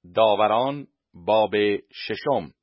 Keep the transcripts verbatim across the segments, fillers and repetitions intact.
داوران باب ششم.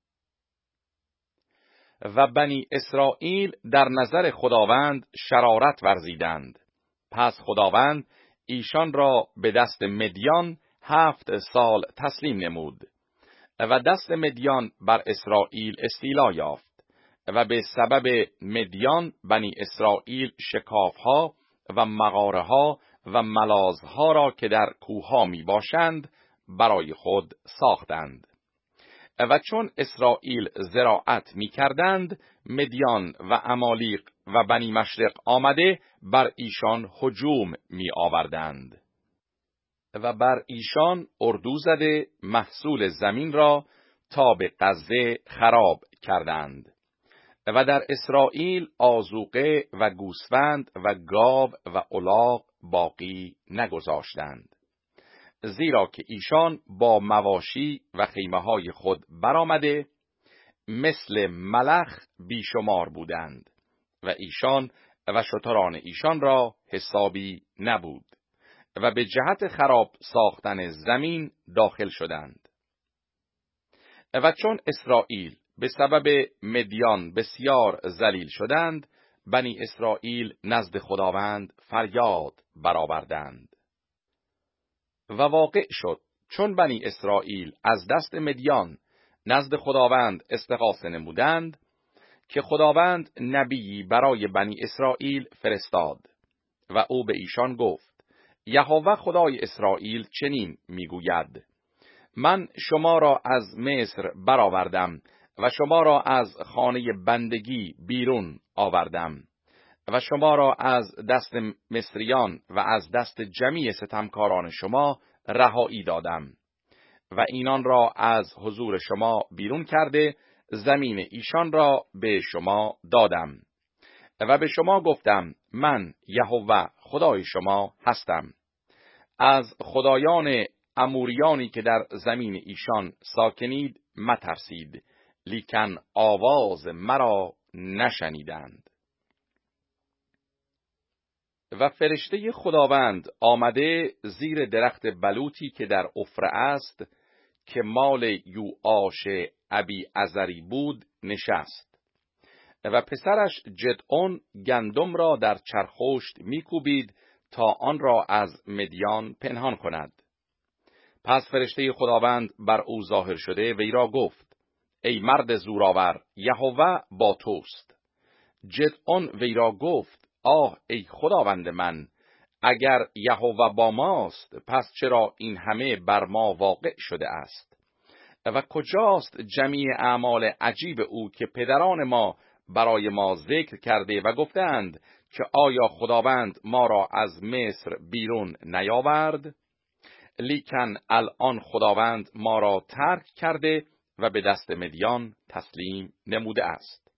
و بنی اسرائیل در نظر خداوند شرارت ورزیدند. پس خداوند ایشان را به دست مدیان هفت سال تسلیم نمود و دست مدیان بر اسرائیل استیلا یافت و به سبب مدیان بنی اسرائیل شکافها و مغاره‌ها و ملازها را که در کوه‌ها می باشند برای خود ساختند. و چون اسرائیل زراعت می کردند، مدیان و عمالیق و بنی مشرق آمده بر ایشان هجوم می آوردند و بر ایشان اردو زده محصول زمین را تا به غزه خراب کردند و در اسرائیل آذوقه و گوسفند و گاو و الاغ باقی نگذاشتند، زیرا که ایشان با مواشی و خیمه‌های خود برآمده مثل ملخ بیشمار بودند و ایشان و شتران ایشان را حسابی نبود و به جهت خراب ساختن زمین داخل شدند. و چون اسرائیل به سبب مدیان بسیار ذلیل شدند، بنی اسرائیل نزد خداوند فریاد برآوردند. و واقع شد چون بنی اسرائیل از دست مدیان نزد خداوند استغاثه نمودند که خداوند نبیی برای بنی اسرائیل فرستاد و او به ایشان گفت: یهوه خدای اسرائیل چنین میگوید: من شما را از مصر برآوردم و شما را از خانه بندگی بیرون آوردم و شما را از دست مصریان و از دست جمیع ستمکاران شما رهایی دادم و اینان را از حضور شما بیرون کرده زمین ایشان را به شما دادم و به شما گفتم: من یهوه خدای شما هستم. از خدایان اموریانی که در زمین ایشان ساکنید مترسید، لیکن آواز مرا نشنیدند. و فرشته خداوند آمده زیر درخت بلوطی که در عفره است که مال یوآش ابی عزری بود نشست و پسرش جدعون گندم را در چرخشت میکوبید تا آن را از مدیان پنهان کند. پس فرشته خداوند بر او ظاهر شده وی را گفت: ای مرد زورآور، یهوه با توست. جدعون وی را گفت: آه ای خداوند من، اگر یهوه با ماست پس چرا این همه بر ما واقع شده است؟ و کجاست جمیع اعمال عجیب او که پدران ما برای ما ذکر کرده و گفتند که آیا خداوند ما را از مصر بیرون نیاورد؟ لیکن الان خداوند ما را ترک کرده و به دست مدیان تسلیم نموده است.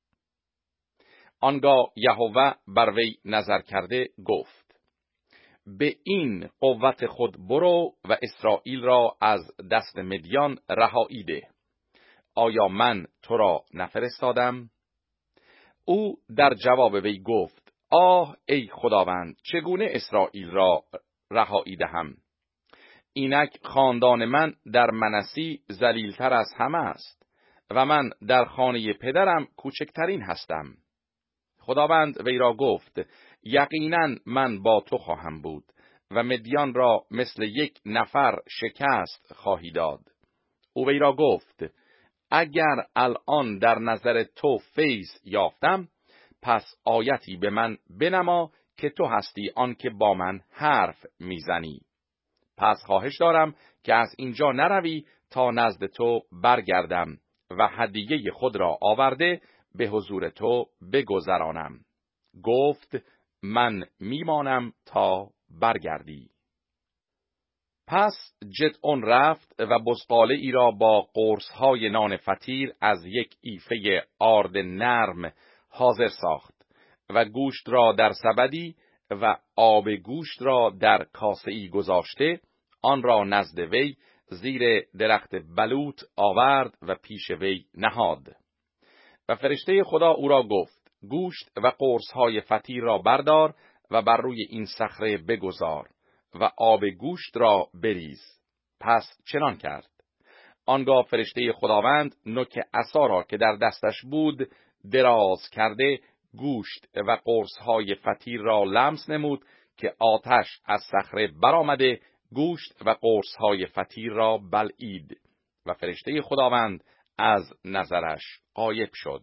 آنگاه یهوه بر وی نظر کرده گفت: به این قوت خود برو و اسرائیل را از دست مدیان رهایی ده. آیا من تو را نفرستادم؟ او در جواب وی گفت: آه ای خداوند، چگونه اسرائیل را رهایی دهم؟ اینک خاندان من در منسی ذلیل‌تر از همه است و من در خانه پدرم کوچکترین هستم. خداوند وی را گفت: یقینا من با تو خواهم بود و مدیان را مثل یک نفر شکست خواهی داد. او وی را گفت: اگر الان در نظر تو فیض یافتم، پس آیتی به من بنما که تو هستی آن که با من حرف میزنی. پس خواهش دارم که از اینجا نروی تا نزد تو برگردم و هدیه خود را آورده به حضور تو بگذرانم. گفت: من میمانم تا برگردی. پس جدعون رفت و بزغاله ای را با قرص‌های نان فطیر از یک ایفه آرد نرم حاضر ساخت و گوشت را در سبدی و آب گوشت را در کاسه‌ای گذاشته آن را نزد وی زیر درخت بلوط آورد و پیش وی نهاد. و فرشته خدا او را گفت: گوشت و قرص‌های فطیر را بردار و بر روی این صخره بگذار و آب گوشت را بریز. پس چنان کرد. آنگاه فرشته خداوند نوک عصا را که در دستش بود دراز کرده گوشت و قرص‌های فطیر را لمس نمود که آتش از صخره برآمده گوشت و قرص‌های فطیر را بلعید و فرشته خداوند از نظرش غایب شد.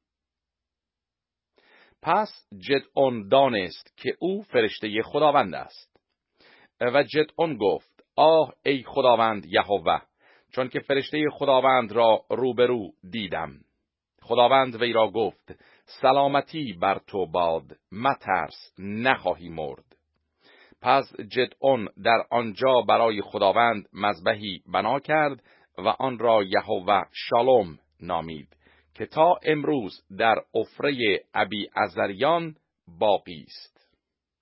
پس جدعون دانست که او فرشته خداوند است و جدعون گفت: آه ای خداوند یهوه، چون که فرشته خداوند را روبرو دیدم. خداوند وی را گفت: سلامتی بر تو باد، مترس، نخواهی مرد. پس جدعون در آنجا برای خداوند مذبحی بنا کرد و آن را یهوه شالوم نامید که تا امروز در عفره ابی عزریان باقی است.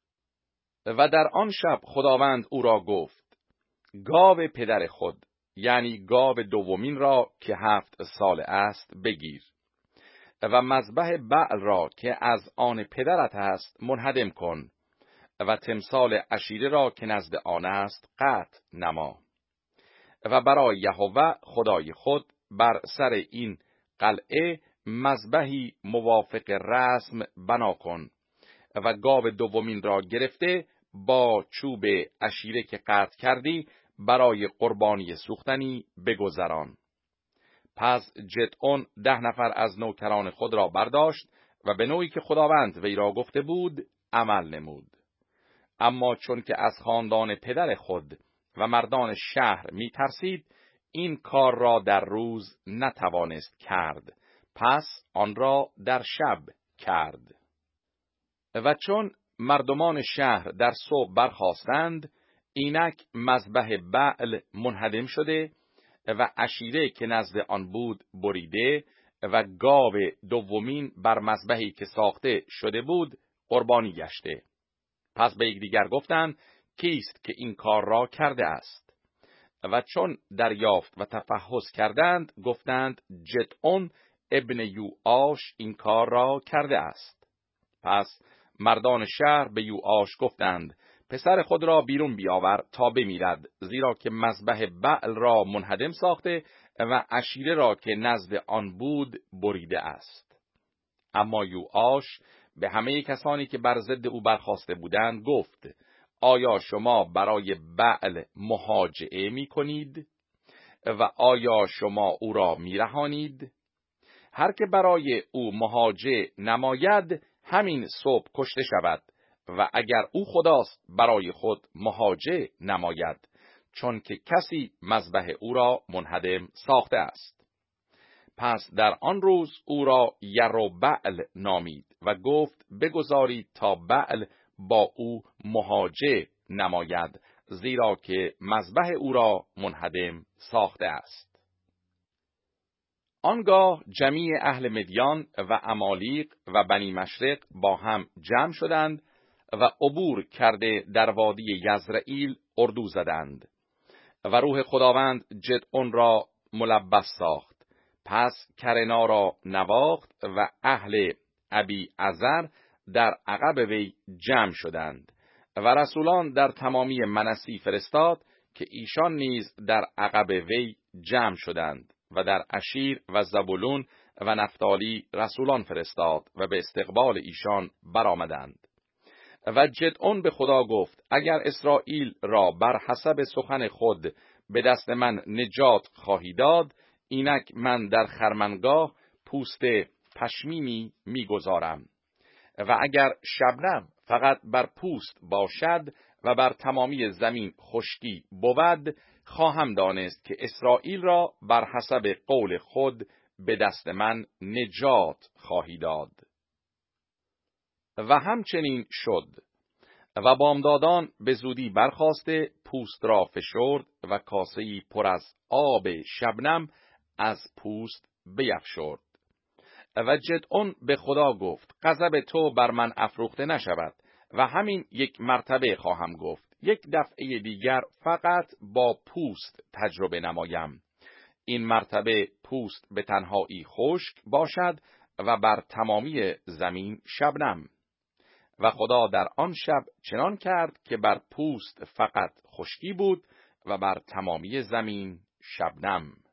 و در آن شب خداوند او را گفت: گاو پدر خود، یعنی گاو دومین را که هفت سال است بگیر و مذبح بعل را که از آن پدرت است منهدم کن و تمثال عشیره را که نزد آن است قطع نما و برای یهوه خدای خود بر سر این قلعه مذبحی موافق رسم بنا کن و گاو دومین را گرفته با چوب عشیره که قطع کردی برای قربانی سوختنی بگذران. پس جدعون ده نفر از نوکران خود را برداشت و به نوعی که خداوند وی را گفته بود عمل نمود. اما چون که از خاندان پدر خود و مردان شهر می ترسید، این کار را در روز نتوانست کرد، پس آن را در شب کرد. و چون مردمان شهر در صبح برخاستند، اینک مذبح بعل منهدم شده و عشیره که نزد آن بود بریده و گاو دومین بر مذبحی که ساخته شده بود قربانی گشته. پس به یکدیگر گفتند: کیست که این کار را کرده است؟ و چون دریافت و تفحص کردند گفتند: جدعون ابن یوآش این کار را کرده است. پس مردان شهر به یوآش گفتند: پسر خود را بیرون بیاور تا بمیرد، زیرا که مذبح بعل را منهدم ساخته و عشیره را که نزد آن بود بریده است. اما یوآش به همه کسانی که بر ضد او برخاسته بودند گفت: آیا شما برای بعل مهاجعه می کنید و آیا شما او را می رهانید؟ هر که برای او مهاجعه نماید همین صبح کشته شود، و اگر او خداست برای خود مهاجعه نماید، چون که کسی مذبح او را منهدم ساخته است. پس در آن روز او را یروبعل نامید و گفت: بگذارید تا بعل با او مهاجعه نماید، زیرا که مذبح او را منهدم ساخته است. آنگاه جمیع اهل مدیان و عمالیق و بنی مشرق با هم جمع شدند و عبور کرده در وادی یزرعیل اردو زدند و روح خداوند جدعون را ملبس ساخت. پس کرنا را نواخت و اهل ابی عزر در عقب وی جمع شدند و رسولان در تمامی منسی فرستاد که ایشان نیز در عقب وی جمع شدند و در اشیر و زبولون و نفتالی رسولان فرستاد و به استقبال ایشان برآمدند. و جدعون به خدا گفت: اگر اسرائیل را بر حسب سخن خود به دست من نجات خواهی داد، اینک من در خرمنگاه پوست پشمینی میگذارم، و اگر شبنم فقط بر پوست باشد و بر تمامی زمین خشکی بود، خواهم دانست که اسرائیل را بر حسب قول خود به دست من نجات خواهی داد. و همچنین شد. و بامدادان به زودی برخاسته پوست را فشرد و کاسه‌ای پر از آب شبنم از پوست بیفشرد. و جدعون به خدا گفت: غضب تو بر من افروخته نشود و همین یک مرتبه خواهم گفت، یک دفعه دیگر فقط با پوست تجربه نمایم. این مرتبه پوست به تنهایی خشک باشد و بر تمامی زمین شبنم. و خدا در آن شب چنان کرد که بر پوست فقط خشکی بود و بر تمامی زمین شبنم.